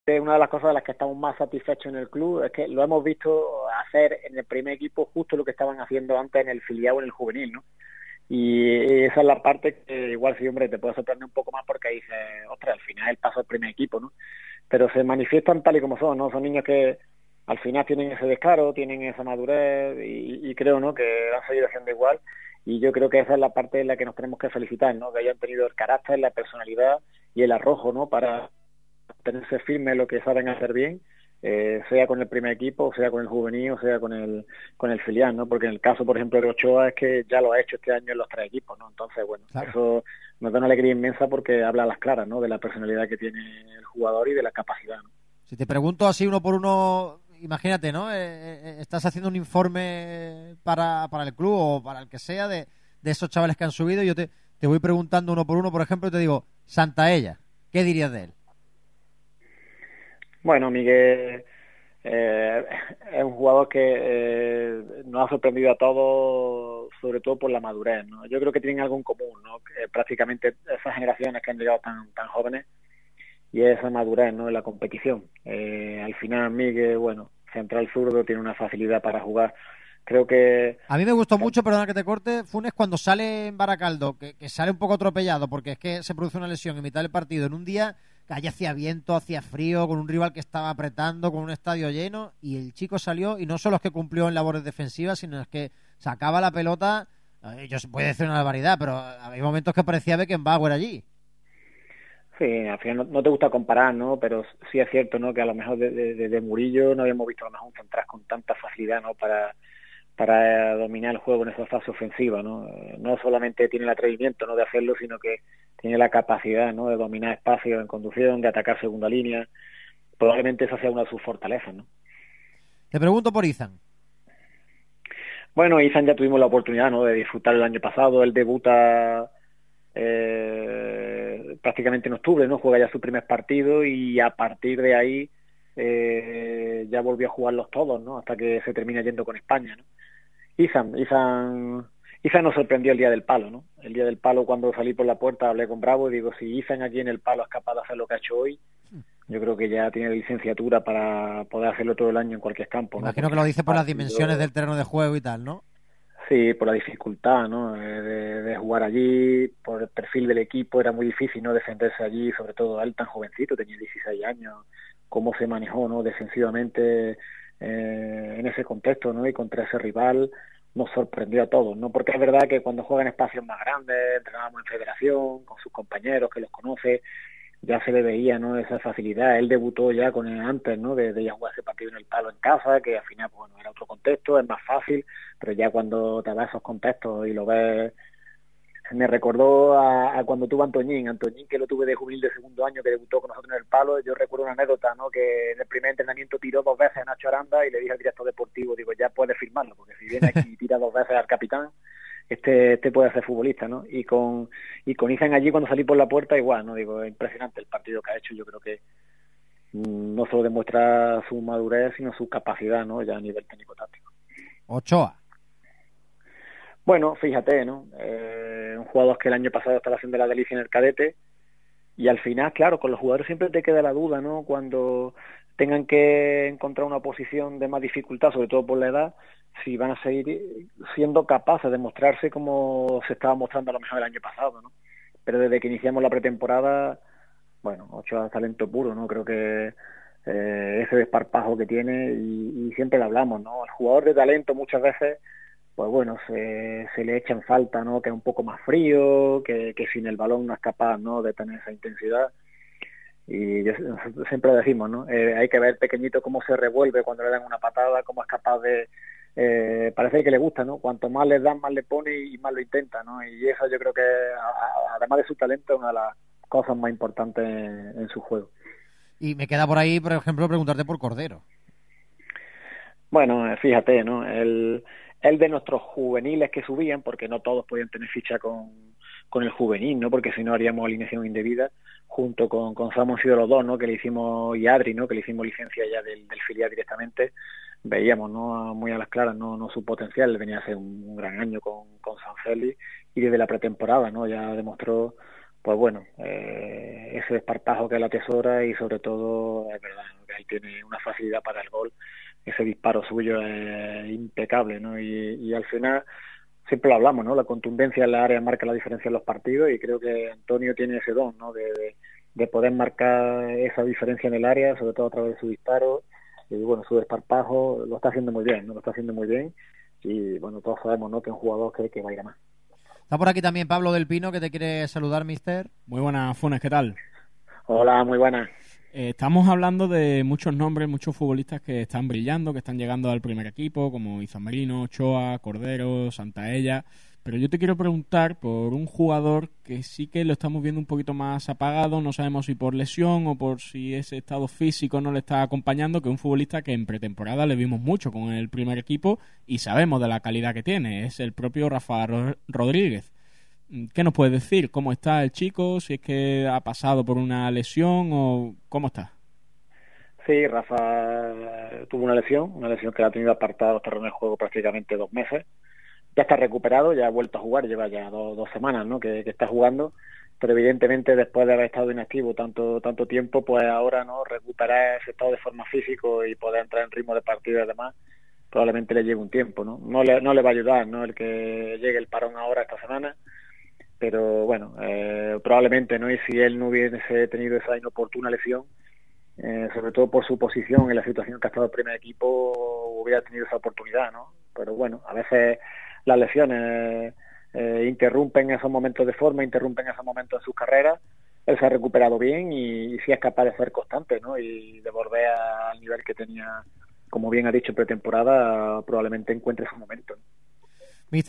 una de las cosas de las que estamos más satisfechos en el club es que lo hemos visto hacer en el primer equipo justo lo que estaban haciendo antes en el filial o en el juvenil, ¿no? Y esa es la parte que igual sí, hombre, te puede sorprender un poco más porque dices, ostras, al final el paso al primer equipo, ¿no? Pero se manifiestan tal y como son, ¿no? Son niños que al final tienen ese descaro, tienen esa madurez y creo, ¿no?, que han seguido haciendo igual. Y yo creo que esa es la parte en la que nos tenemos que felicitar, ¿no? Que hayan tenido el carácter, la personalidad y el arrojo, ¿no?, para tenerse firme en lo que saben hacer bien, sea con el primer equipo, sea con el juvenil, o sea con el filial, ¿no? Porque en el caso, por ejemplo, de Ochoa es que ya lo ha hecho este año en los tres equipos, ¿no? Entonces, bueno, Claro. eso nos da una alegría inmensa porque habla a las claras, ¿no?, de la personalidad que tiene el jugador y de la capacidad, ¿no? Si te pregunto así uno por uno, imagínate, ¿no? Estás haciendo un informe para el club o para el que sea de esos chavales que han subido y yo te voy preguntando uno por uno, por ejemplo, y te digo, Santaella, ¿qué dirías de él? Bueno, Miguel es un jugador que nos ha sorprendido a todos, sobre todo por la madurez, ¿no? Yo creo que tienen algo en común, ¿no? Que prácticamente esas generaciones que han llegado tan jóvenes y esa madurez, ¿no?, en la competición. Al final Miguel, bueno, central zurdo, tiene una facilidad para jugar. Creo que A mí me gustó mucho, perdona que te corte, Funes, cuando sale en Baracaldo, que sale un poco atropellado, porque es que se produce una lesión en mitad del partido, en un día que allí hacía viento, hacía frío, con un rival que estaba apretando, con un estadio lleno, y el chico salió, y no solo es que cumplió en labores defensivas, sino es que sacaba la pelota, yo se puede decir una barbaridad, pero había momentos que parecía Beckenbauer allí. sí, al final no te gusta comparar, ¿no? Pero sí es cierto, ¿no?, que a lo mejor de Murillo no habíamos visto a lo mejor un central con tanta facilidad, ¿no?, para dominar el juego en esa fase ofensiva, ¿no? No solamente tiene el atrevimiento, ¿no?, de hacerlo, sino que tiene la capacidad, ¿no?, de dominar espacios en conducción, de atacar segunda línea. Probablemente esa sea una de sus fortalezas, ¿no? Te pregunto por Izan. Bueno, Izan ya tuvimos la oportunidad, ¿no?, de disfrutar el año pasado. Él debuta prácticamente en octubre, ¿no? Juega ya su primer partido y a partir de ahí ya volvió a jugarlos todos, ¿no?, hasta que se termina yendo con España, ¿no? Izan nos sorprendió el día del palo, ¿no? El día del palo, cuando salí por la puerta, hablé con Bravo y digo, si Izan aquí en el palo es capaz de hacer lo que ha hecho hoy, yo creo que ya tiene licenciatura para poder hacerlo todo el año en cualquier campo, ¿no? Imagino que Porque lo es un dice por las dimensiones partido, del terreno de juego y tal, ¿no? sí, por la dificultad, ¿no?, de jugar allí, por el perfil del equipo, era muy difícil, ¿no?, defenderse allí, sobre todo él tan jovencito, tenía 16 años, cómo se manejó, ¿no?, defensivamente en ese contexto, ¿no?, y contra ese rival nos sorprendió a todos, ¿no? Porque es verdad que cuando juega en espacios más grandes, entrenábamos en federación, con sus compañeros que los conoce, ya se le veía, ¿no?, esa facilidad. Él debutó ya con el antes, ¿no?, de ya jugar ese partido en el palo en casa, que al final, pues, bueno, era otro contexto, es más fácil, pero ya cuando te vas a esos contextos y lo ves, me recordó a cuando tuvo Antoñín, que lo tuve de juvenil de segundo año, que debutó con nosotros en el palo. Yo recuerdo una anécdota, ¿no?, que en el primer entrenamiento tiró 2 veces a Nacho Aranda y le dije al director deportivo, digo, ya puedes firmarlo, porque si viene aquí y tira 2 veces al capitán, este puede ser futbolista, ¿no? Y con Izan allí, cuando salí por la puerta, igual, ¿no? Digo, es impresionante el partido que ha hecho. Yo creo que no solo demuestra su madurez, sino su capacidad, ¿no?, ya a nivel técnico-táctico. Ochoa. Bueno, fíjate, ¿no? Un jugador que el año pasado estaba haciendo la delicia en el cadete y al final, claro, con los jugadores siempre te queda la duda, ¿no? Cuando tengan que encontrar una posición de más dificultad, sobre todo por la edad, si van a seguir siendo capaces de mostrarse como se estaba mostrando a lo mejor el año pasado, ¿no? Pero desde que iniciamos la pretemporada, bueno, Ochoa es talento puro, ¿no? Creo que ese desparpajo que tiene y siempre lo hablamos, ¿no? El jugador de talento muchas veces, pues bueno, se le echa en falta, ¿no?, que es un poco más frío, que sin el balón no es capaz, ¿no?, de tener esa intensidad. Y siempre decimos, ¿no?, hay que ver pequeñito cómo se revuelve cuando le dan una patada, cómo es capaz de... parece que le gusta, ¿no? Cuanto más le dan, más le pone y más lo intenta, ¿no? Y eso yo creo que, además de su talento, es una de las cosas más importantes en su juego. Y me queda por ahí, por ejemplo, preguntarte por Cordero. Bueno, fíjate, ¿no? El de nuestros juveniles que subían, porque no todos podían tener ficha con el juvenil, ¿no? Porque si no haríamos alineación indebida, junto con Samu han sido los dos, ¿no?, que le hicimos, y Adri, ¿no?, que le hicimos licencia ya del filial directamente. Veíamos, ¿no?, muy a las claras, no su potencial. Venía a hacer un gran año con San Félix y desde la pretemporada, ¿no?, ya demostró pues bueno, ese desparpajo que la atesora, y sobre todo es verdad, ¿no?, que él tiene una facilidad para el gol. Ese disparo suyo es impecable, ¿no? Y al final siempre lo hablamos, ¿no? La contundencia en la área marca la diferencia en los partidos, y creo que Antonio tiene ese don, ¿no? De poder marcar esa diferencia en el área, sobre todo a través de su disparo, y bueno, su desparpajo lo está haciendo muy bien, ¿no? Lo está haciendo muy bien, y bueno, todos sabemos, ¿no?, que es un jugador que va a ir a más. Está por aquí también Pablo del Pino, que te quiere saludar, mister. Muy buenas, Funes, ¿qué tal? Hola, muy buenas. Estamos hablando de muchos nombres, muchos futbolistas que están brillando, que están llegando al primer equipo, como Izan Merino, Ochoa, Cordero, Santaella. Pero yo te quiero preguntar por un jugador que sí que lo estamos viendo un poquito más apagado, no sabemos si por lesión o por si ese estado físico no le está acompañando, que es un futbolista que en pretemporada le vimos mucho con el primer equipo y sabemos de la calidad que tiene, es el propio Rafa Rodríguez. ¿Qué nos puedes decir? ¿Cómo está el chico? ¿Si es que ha pasado por una lesión o cómo está? Sí, Rafa tuvo una lesión que la ha tenido apartada de los terrenos de juego prácticamente 2 meses. Ya está recuperado, ya ha vuelto a jugar, lleva ya dos semanas, ¿no?, que está jugando, pero evidentemente después de haber estado inactivo tanto tiempo, pues ahora, ¿no?, recuperar ese estado de forma físico y poder entrar en ritmo de partido y demás, probablemente le lleve un tiempo, ¿no? No le va a ayudar, ¿no?, el que llegue el parón ahora esta semana, pero bueno, probablemente, ¿no?, y si él no hubiese tenido esa inoportuna lesión, sobre todo por su posición en la situación que ha estado el primer equipo, hubiera tenido esa oportunidad, ¿no? Pero bueno, a veces las lesiones interrumpen esos momentos de forma, interrumpen esos momentos de sus carreras. Él se ha recuperado bien y sí es capaz de ser constante, ¿no?, y de volver al nivel que tenía, como bien ha dicho, pretemporada, probablemente encuentre su momento, ¿no?